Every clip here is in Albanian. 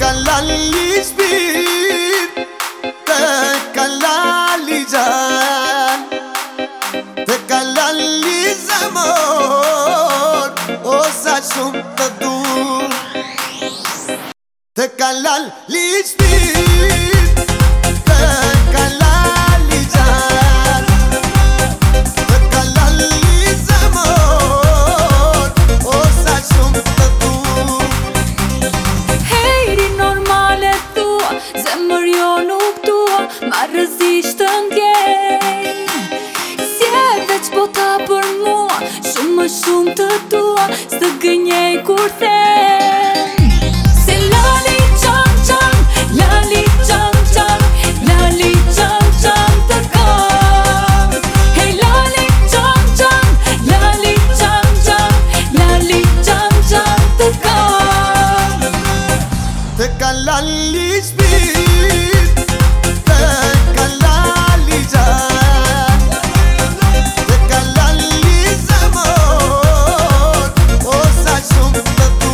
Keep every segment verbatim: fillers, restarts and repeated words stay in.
kalali shpirë, të kalali gjallë, të kalali zemër, o sa shumë të du. Të kalali shpirë, të kalali gjallë, të kalali zemër, o sa shumë të du. Hejri normale tua, zemër jo nuk tua, ma rëzisht të ndjej. Si e veç bota për mua, shumë më shumë të tua, së gënjej kur them. Se lali qam qam, lali qam qam, lali qam qam të kam. Hej lali qam qam, lali qam qam, lali qam qam të kam. Të kalali shpirë, të kalali gjallë, të kalali zemër, o sa shumë të du.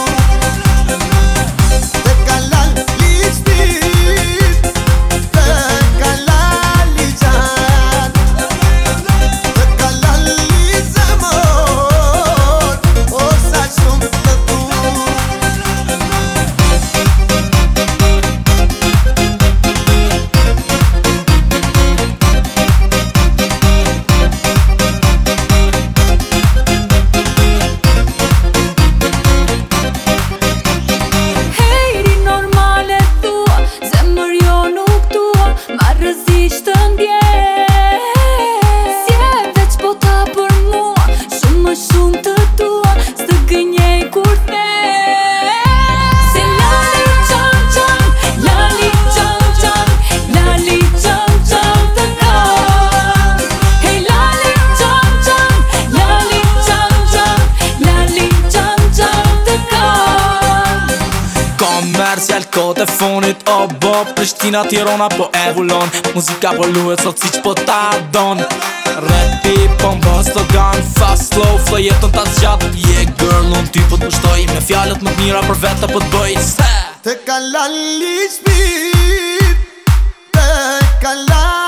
Të kalali shpirë, të kalali gjallë, të kalali zemër, o sa shumë të du. Hejri normale tua, zemër jo nuk tua, ma rëzisht të ndjej. Si e veç bota për mua, shumë më shumë të tua, së gënjej kur them. Se lali qam qam, lali qam qam, lali qam qam të kam. Hej lali qam qam, lali qam qam, lali qam qam të kam. Komercial kote fonit, o bo Prishtina, Tirana po e vullon, muzika po luet sot si që po ta don. Rapi po m'bën slogan, fast slow flow jeton ta zgjat. Yeah girl, unë ty po t'mushtoj, me fjalët më t'mira për vete po t'bëj. Se Të kalali shpirë, të kalali